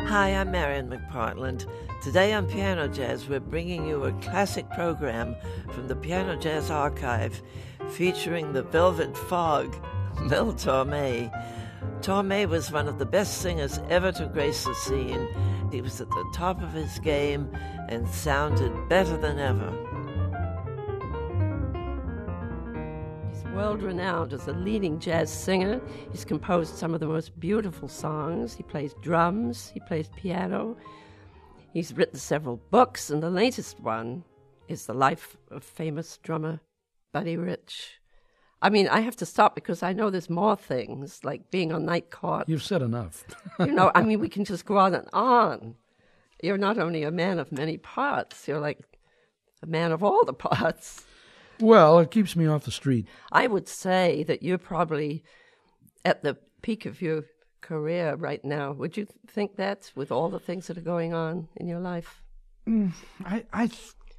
Hi, I'm Marion McPartland. Today on Piano Jazz, we're bringing you a classic program from the Piano Jazz Archive featuring the Velvet Fog, Mel Torme. Torme was one of the best singers ever to grace the scene. He was at the top of his game and sounded better than ever. He's world-renowned as a leading jazz singer. He's composed some of the most beautiful songs. He plays drums, he plays piano. He's written several books, and the latest one is The Life of Famous Drummer Buddy Rich. I mean, I have to stop because I know there's more things, like being on Night Court. You've said enough. I mean, we can just go on and on. You're not only a man of many parts, you're like a man of all the parts. Well, it keeps me off the street. I would say that you're probably at the peak of your career right now. Would you think that, with all the things that are going on in your life? I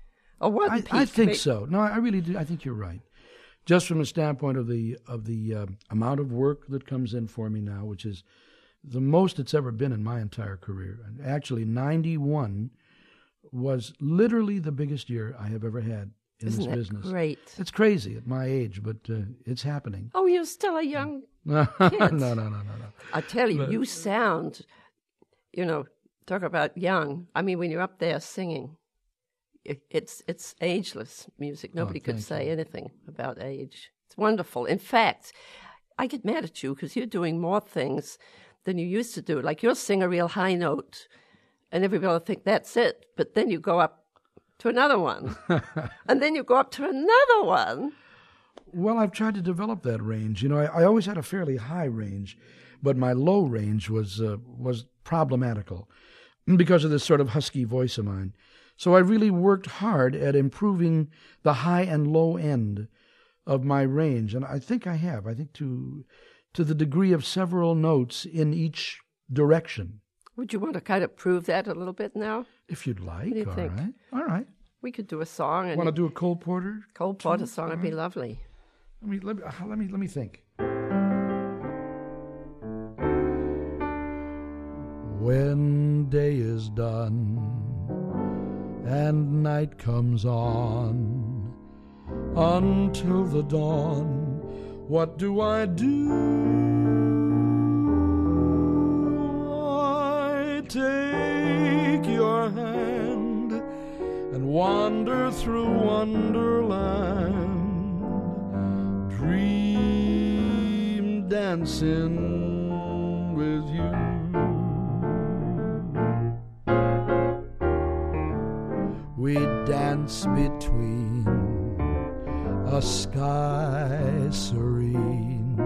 think so. No, I really do. I think you're right. Just from the standpoint of the amount of work that comes in for me now, which is the most it's ever been in my entire career. And actually, 91 was literally the biggest year I have ever had in this business. Great? It's crazy at my age, but it's happening. Oh, you're still a young No. I tell you, you sound, talk about young. I mean, when you're up there singing, it's ageless music. Nobody could say anything about age. It's wonderful. In fact, I get mad at you because you're doing more things than you used to do. Like, you'll sing a real high note, and everybody will think that's it. But then you go up to another one, and then you go up to another one. Well, I've tried to develop that range. I always had a fairly high range, but my low range was problematical because of this sort of husky voice of mine. So I really worked hard at improving the high and low end of my range, and I think I have. I think to the degree of several notes in each direction. Would you want to kind of prove that a little bit now? If you'd like. What do you think? All right. We could do a song. Want to do a Cole Porter? Cole Porter song would be lovely. Let me think. When day is done and night comes on, until the dawn, what do? I take your hand and wander through Wonderland, dream dancing with you. We dance between a sky serene,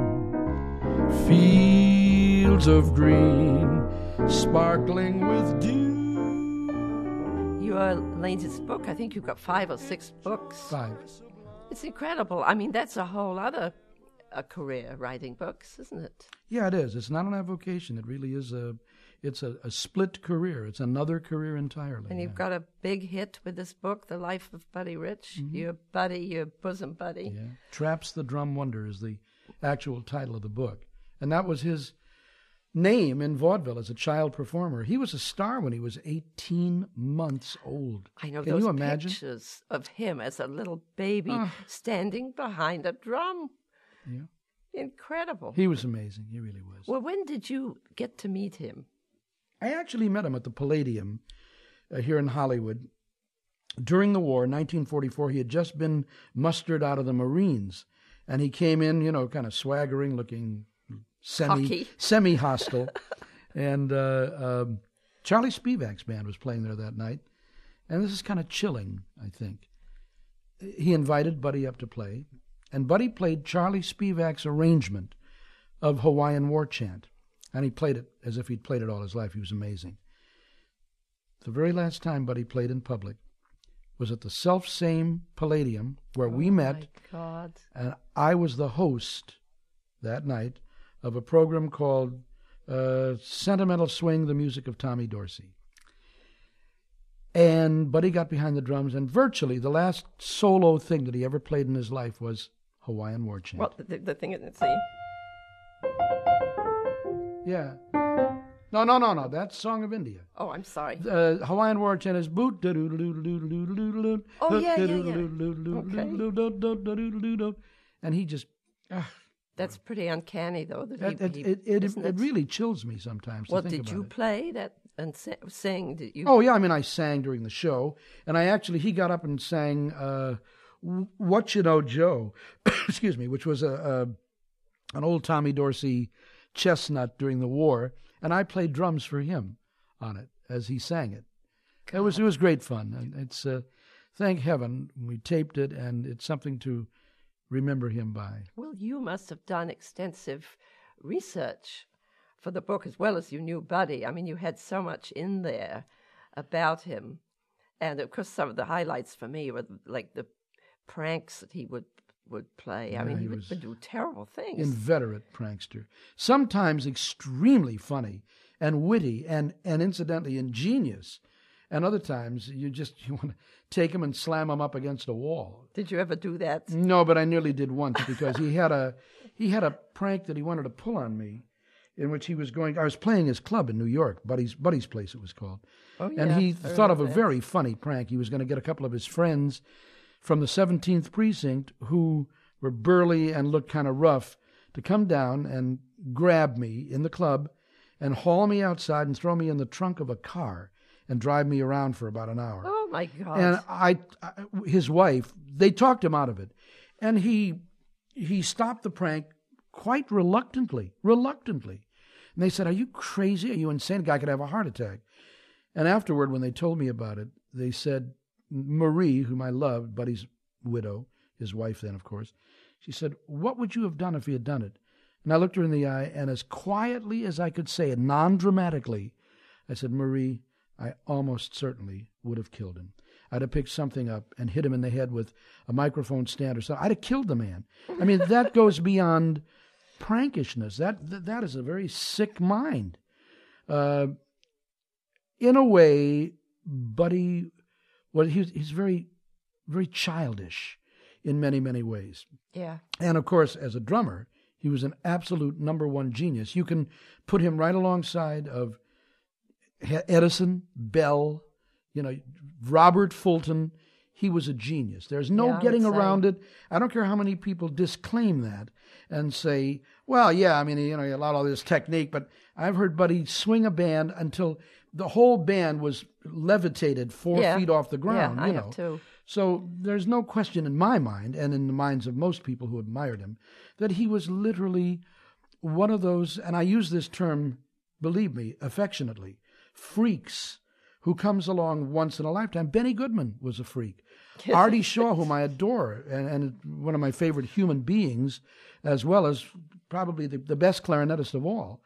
fields of green sparkling with dew. Your latest book, I think you've got 5 or 6 books. 5. It's incredible. I mean, that's a whole other career, writing books, isn't it? Yeah, it is. It's not an avocation. It really is it's a split career. It's another career entirely. And you've got a big hit with this book, The Life of Buddy Rich. Mm-hmm. Your buddy, your bosom buddy. Yeah. Traps the Drum Wonder is the actual title of the book. And that was his name in vaudeville as a child performer. He was a star when he was 18 months old. I know. Can those you imagine? Pictures of him as a little baby standing behind a drum. Yeah. Incredible. He was amazing. He really was. Well, when did you get to meet him? I actually met him at the Palladium here in Hollywood. During the war, 1944, he had just been mustered out of the Marines. And he came in, kind of swaggering, looking semi-hostile. And Charlie Spivak's band was playing there that night. And this is kind of chilling, I think. He invited Buddy up to play. And Buddy played Charlie Spivak's arrangement of Hawaiian War Chant. And he played it as if he'd played it all his life. He was amazing. The very last time Buddy played in public was at the self-same Palladium where we met. My God. And I was the host that night of a program called Sentimental Swing, the Music of Tommy Dorsey. And Buddy got behind the drums, and virtually the last solo thing that he ever played in his life was Hawaiian War Chant. Well, the thing is, see? Yeah. No. That's Song of India. Oh, I'm sorry. Hawaiian War Chant is boot. Oh, yeah. Okay. And he just. That's pretty uncanny, though. It really chills me sometimes. Well, to think did about you it. play that and sing? Did you? Oh yeah, I mean, I sang during the show, and he got up and sang "What You Know, Joe," excuse me, which was an old Tommy Dorsey chestnut during the war, and I played drums for him on it as he sang it. God. It was great fun. And it's thank heaven we taped it, and it's something to remember him by. Well, you must have done extensive research for the book as well as you knew Buddy. I mean, you had so much in there about him. And, of course, some of the highlights for me were like the pranks that he would play. I mean, he would do terrible things. Inveterate prankster. Sometimes extremely funny and witty and incidentally ingenious. And other times you want to take him and slam him up against a wall. Did you ever do that? No, but I nearly did once because he had a prank that he wanted to pull on me, in which I was playing his club in New York, Buddy's Place it was called. Oh, yeah. And he thought of a very funny prank. He was going to get a couple of his friends from the 17th Precinct who were burly and looked kind of rough to come down and grab me in the club and haul me outside and throw me in the trunk of a car and drive me around for about an hour. Oh, my God. And his wife, they talked him out of it. And he stopped the prank quite reluctantly. And they said, "Are you crazy? Are you insane? The guy could have a heart attack." And afterward, when they told me about it, they said, Marie, whom I loved, Buddy's widow, his wife then, of course, she said, "What would you have done if he had done it?" And I looked her in the eye, and as quietly as I could say it, non-dramatically, I said, "Marie, I almost certainly would have killed him. I'd have picked something up and hit him in the head with a microphone stand or something. I'd have killed the man." I mean, that goes beyond prankishness. That is a very sick mind. In a way, Buddy, he's very, very childish in many, many ways. Yeah. And of course, as a drummer, he was an absolute number one genius. You can put him right alongside of Edison, Bell, Robert Fulton. He was a genius. There's no getting around it. I don't care how many people disclaim that and say, well, yeah, I mean, he allowed all this technique, but I've heard Buddy swing a band until the whole band was levitated 4 feet off the ground. Yeah, I have too. So there's no question in my mind, and in the minds of most people who admired him, that he was literally one of those, and I use this term, believe me, affectionately, freaks who comes along once in a lifetime. Benny Goodman was a freak. Artie Shaw, whom I adore, and one of my favorite human beings, as well as probably the best clarinetist of all,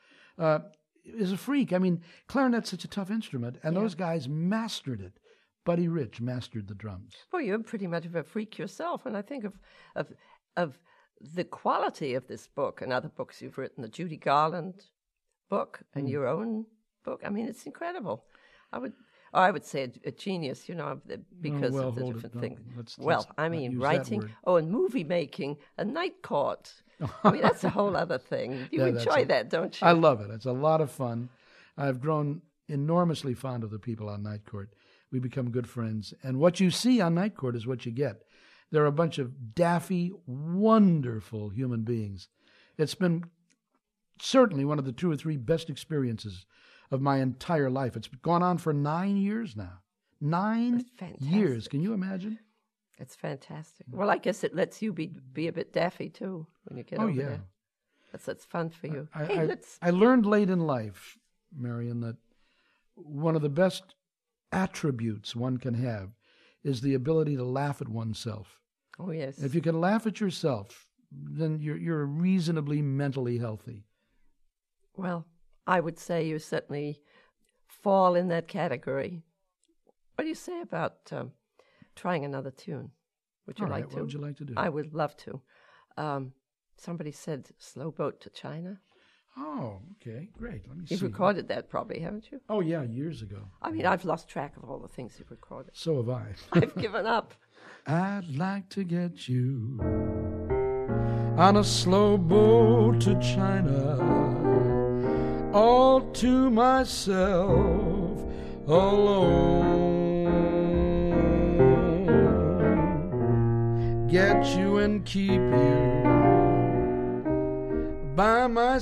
is a freak. I mean, clarinet's such a tough instrument, and those guys mastered it. Buddy Rich mastered the drums. Well, you're pretty much of a freak yourself, and I think of the quality of this book and other books you've written, the Judy Garland book and your own book. I mean, it's incredible. I would say a genius, because of the different things. Let's writing, and movie making, a Night Court. I mean, that's a whole other thing. You enjoy that, don't you? I love it. It's a lot of fun. I've grown enormously fond of the people on Night Court. We become good friends. And what you see on Night Court is what you get. They're a bunch of daffy, wonderful human beings. It's been certainly one of the 2 or 3 best experiences of my entire life. It's gone on for 9 years now. 9 years. Can you imagine? It's fantastic. Well, I guess it lets you be a bit daffy, too, when you get over there. That's fun for you. I learned late in life, Marion, that one of the best attributes one can have is the ability to laugh at oneself. Oh, yes. If you can laugh at yourself, then you're reasonably mentally healthy. Well, I would say you certainly fall in that category. What do you say about trying another tune? Would you like to? What would you like to do? I would love to. Somebody said Slow Boat to China. Oh, okay, great. Let me see. You've recorded that probably, haven't you? Oh, yeah, years ago. I mean, I've lost track of all the things you've recorded. So have I. I've given up. I'd like to get you on a slow boat to China, all to myself alone. Get you and keep you by my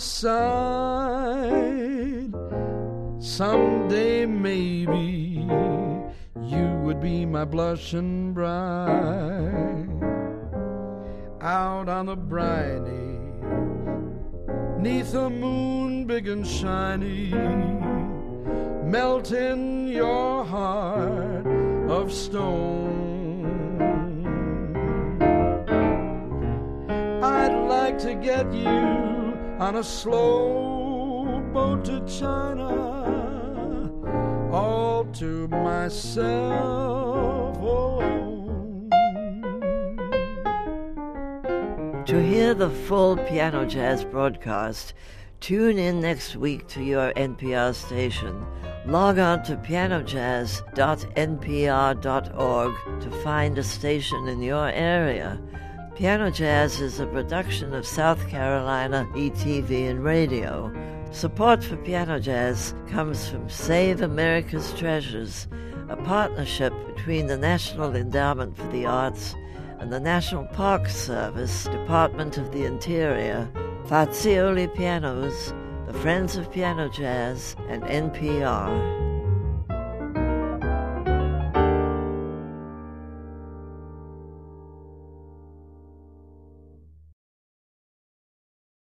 side. Someday maybe you would be my blushing bride. Out on the briny, 'neath a moon big and shiny, melt in your heart of stone. I'd like to get you on a slow boat to China, all to myself alone. To hear the full Piano Jazz broadcast, tune in next week to your NPR station. Log on to pianojazz.npr.org to find a station in your area. Piano Jazz is a production of South Carolina ETV and Radio. Support for Piano Jazz comes from Save America's Treasures, a partnership between the National Endowment for the Arts and the National Park Service, Department of the Interior, Fazioli Pianos, the Friends of Piano Jazz, and NPR.